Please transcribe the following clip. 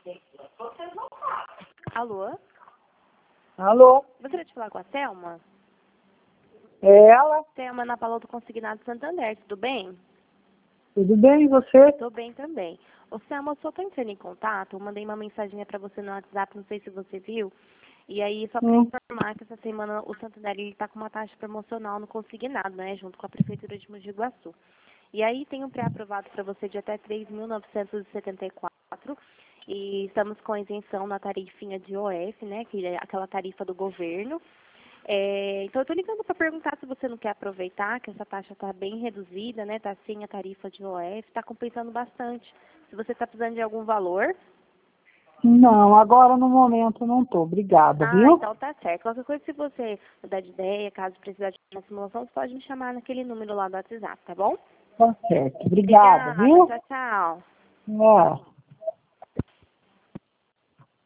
Alô? Alô? Gostaria de falar com a Thelma? É ela? Thelma, Ana Paula do Consignado Santander, tudo bem? Tudo bem, e você? Tô bem também. Ô, Thelma, eu só tô entrando em contato, eu mandei uma mensaginha pra você no WhatsApp, não sei se você viu. E aí, só pra informar que essa semana o Santander ele tá com uma taxa promocional no Consignado, né, junto com a Prefeitura de Mogi Guaçu. E aí tem um pré-aprovado para você de até 3.974 e estamos com isenção na tarifinha de IOF, né, que é aquela tarifa do governo. Então eu tô ligando para perguntar se você não quer aproveitar, que essa taxa está bem reduzida, né, tá sem a tarifa de IOF, está compensando bastante. Se você está precisando de algum valor... Não, agora no momento não tô. Obrigada, Ah, viu? então tá certo. Qualquer coisa, se você mudar de ideia, caso precisar de uma simulação, você pode me chamar naquele número lá do WhatsApp, tá bom? Tá certo. Obrigada, Obrigada, viu? tchau, tchau. É.